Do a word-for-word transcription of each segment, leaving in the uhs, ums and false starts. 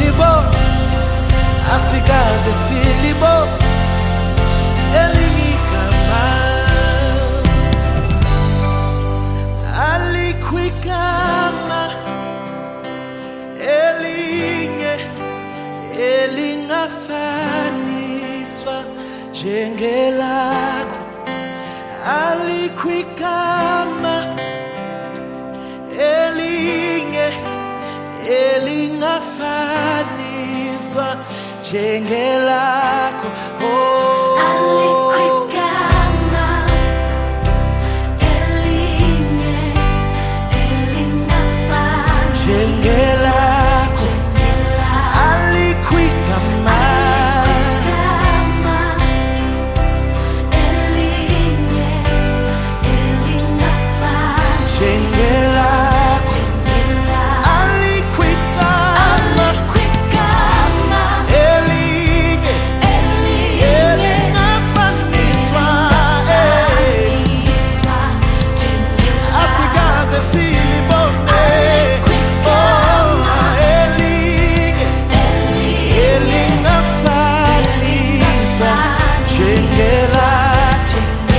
silibo, asikaze silibo, elinye igama alikho igama elinye elingafaniswa njengelakho, alikho igama elinye elingafaniswa njengelakho. Oh, alikho igama elinye elingafaniswa njengelakho, alikho igama elinye elingafaniswa njengelakho, alikho igama elinye elingafaniswa, asikaze silibone. Oh, elinye elingafaniswa njengelakho.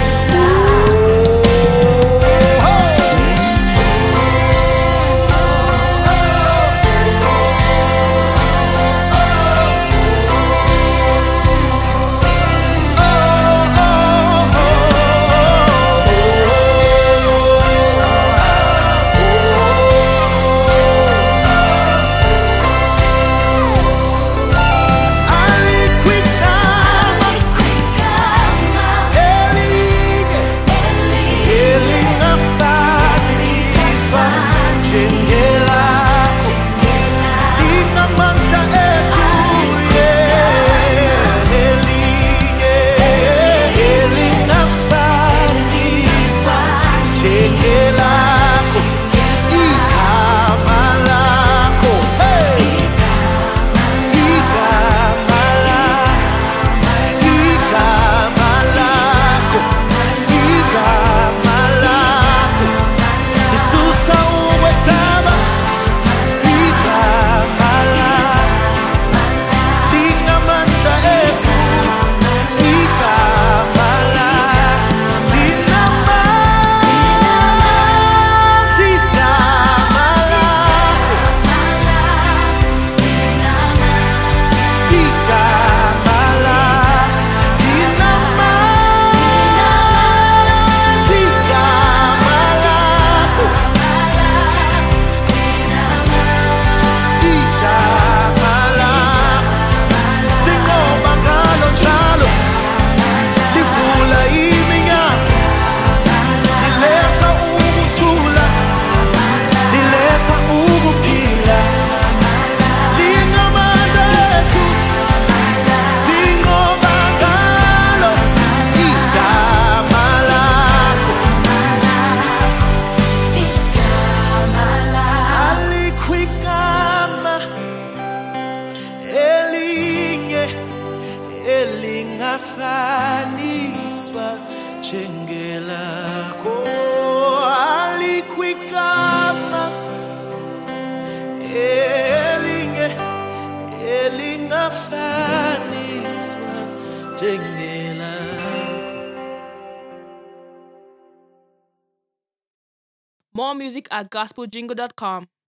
Elingafaniswa njengelakho, alikho igama elinye elingafaniswa njengelakho. More music at gospel jingle dot com.